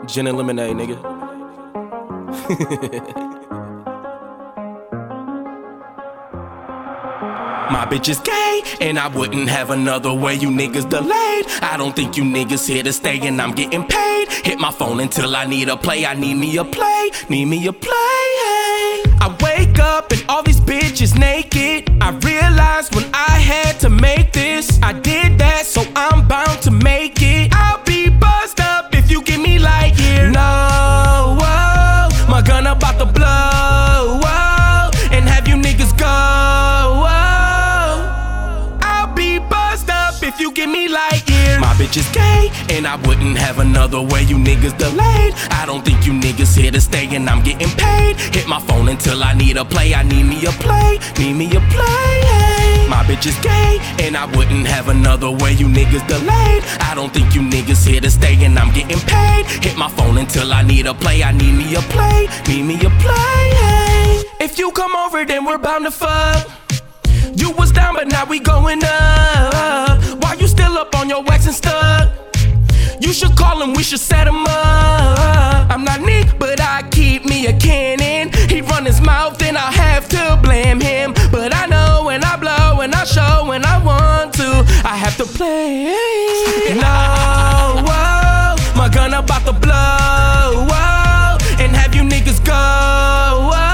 Gin and lemonade, nigga. My bitch is gay, and I wouldn't have another way. You niggas delayed. I don't think you niggas here to stay, and I'm getting paid. Hit my phone until I need a play. I need me a play, need me a play. Hey. I wake up and all these bitches naked. I realized when I had to make this, I did that, so I'm bound to make it. I'll be buzzed up if you give me light year. No, whoa, my gun about to blow, whoa, and have you niggas go. If you give me light years. My bitch is gay, and I wouldn't have another way. You niggas delayed. I don't think you niggas here to stay, and I'm getting paid. Hit my phone until I need a play. I need me a play, need me a play. Hey. My bitch is gay, and I wouldn't have another way. You niggas delayed. I don't think you niggas here to stay, and I'm getting paid. Hit my phone until I need a play. I need me a play, need me a play. Hey. If you come over, then we're bound to fuck. You was down, but now we going up. Why you still up on your wax and stuff? You should call him, we should set him up. I'm not Nick, but I keep me a cannon. He run his mouth, and I have to blame him. But I know when I blow, and I show when I want to, I have to play. No, whoa, my gun about to blow, whoa, and have you niggas go, whoa.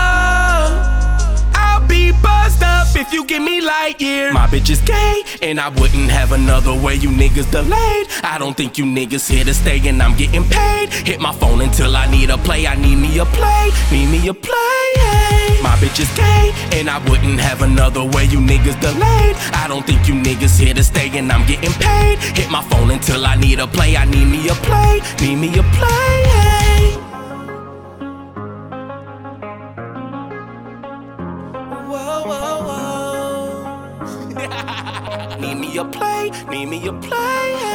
If you give me light year. My bitch is gay, and I wouldn't have another way. You niggas delayed. I don't think you niggas here to stay, and I'm getting paid. Hit my phone until I need a play. I need me a play, need me a play. Hey. My bitch is gay, and I wouldn't have another way. You niggas delayed. I don't think you niggas here to stay, and I'm getting paid. Hit my phone until I need a play. I need me a play, need me a play. Hey. Whoa, whoa, whoa. Need me a play, need me a play.